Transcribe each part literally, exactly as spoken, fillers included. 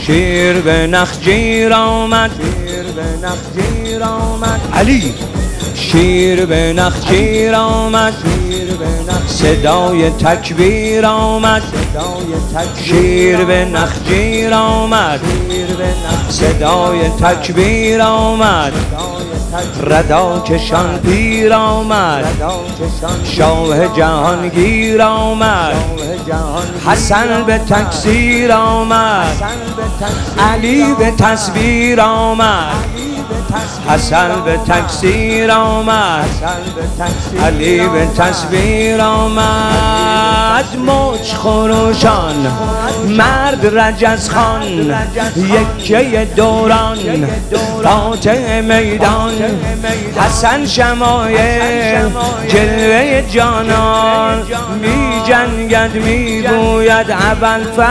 شیر به نخجیر آمد، شیر به نخجیر آمد علی، شیر به نخجیر آمد، شیر به نخجیر صدای تکبیر آمد، صدای تکبیر شیر به نخجیر آمد، شیر به نخجیر صدای تکبیر آمد، ردا کشان پیر آمد، شاه جهانگیر آمد، حسن به تکسیر آمد، علی به تصویر آمد، حسن به تکسیر آمد، علی به تصویر آمد. موج خروشان مرد رجز خان، یکه دوران قاطع میدان، حسن شمایل جلوه جانان، می جنگد می گوید ابوالفضل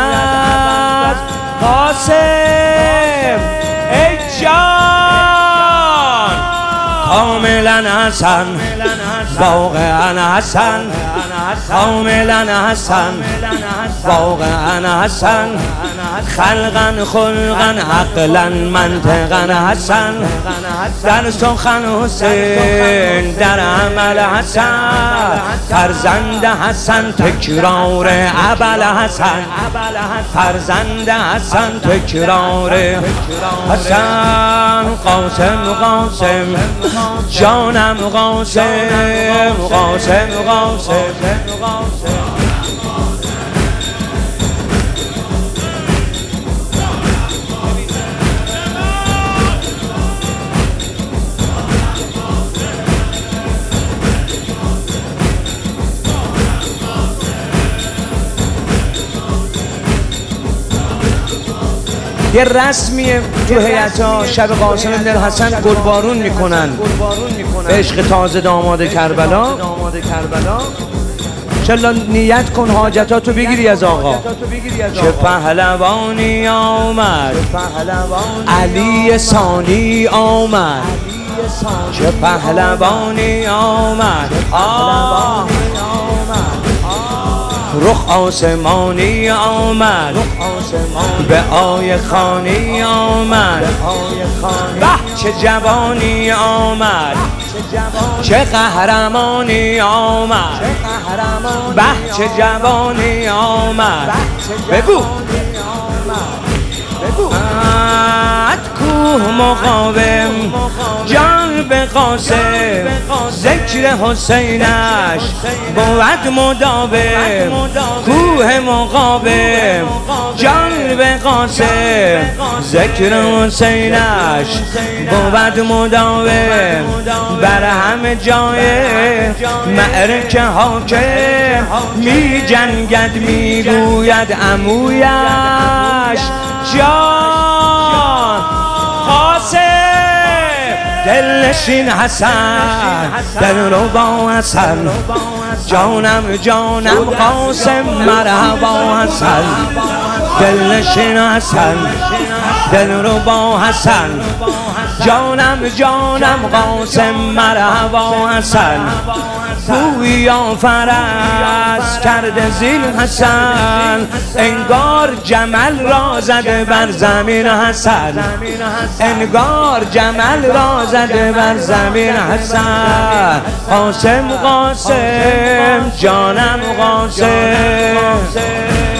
قاسم ای جان، کاملا حسن واقعا حسن، کاملا حسن واقعا حسن، خلقا خلقا عقلا منطقا حسن، در سخن حسین در عمل حسن، فرزند حسن تکرار ابوالحسن، فرزند حسن تکرار حسن، قاسم قاسم جانم قاسم، قاسم قاسم یه رسمیه تو هیئت‌ها شب قاسم بن الحسن گلبارون میکنن به عشق تازه داماد کربلا. چلا نیت کن حاجتاتو بگیری از آقا. چه پهلوانی آمد، علی ثانی آمد، چه پهلوانی آمد، آه رخ آسمانی آمد، به آی خانی آمد، به چه جوانی آمد، چه قهرمانی آمد، به چه جوانی آمد، بگو بگو کوه مقاوم جان به قاسم، ذکر حسینش بود مداوم، کوه مقاوم جان به قاسم، ذکر حسینش بود مداوم، بر همه جای معرکه حاکم، می جنگد می گوید عمویش جان قاسم، دلنشین حسن دلربا حسن، جانم جانم قاسم مرحبا حسن، دلنشین حسن دلربا حسن، جانم جانم قاسم مرحبا حسن، گویا فرس کرده زین حسن، انگار جمل را زده بر زمین حسن، انگار جمل را زده بر زمین حسن، قاسم قاسم جانم قاسم.